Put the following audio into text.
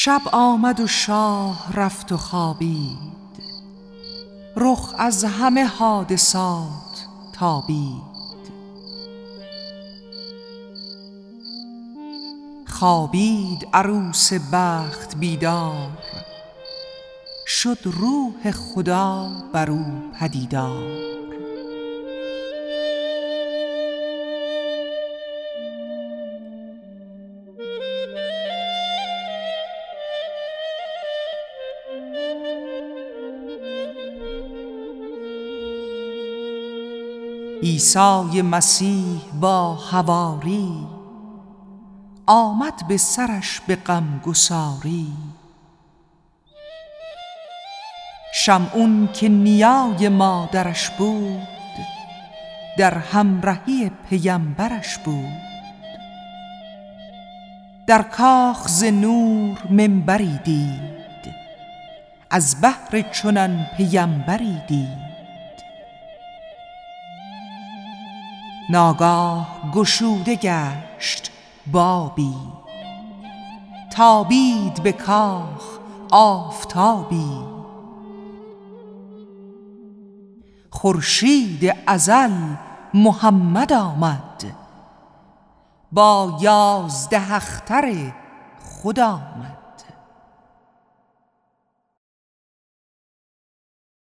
شب آمد و شاه رفت و خوابید، رخ از همه حادثات تابید. خوابید عروس بخت بیدار، شد روح خدا بر او پدیدار. عیسی مسیح با حواری، آمد به سرش به غمگساری. شمعون که نیای مادرش بود، در همرهی پیمبرش بود. در کاخ ز نور منبری دید، از بهر چنان پیمبری دید. ناگاه گشوده گشت بابی، تابید به کاخ آفتابی. خورشید ازل محمد آمد، با 11 اختر خود آمد.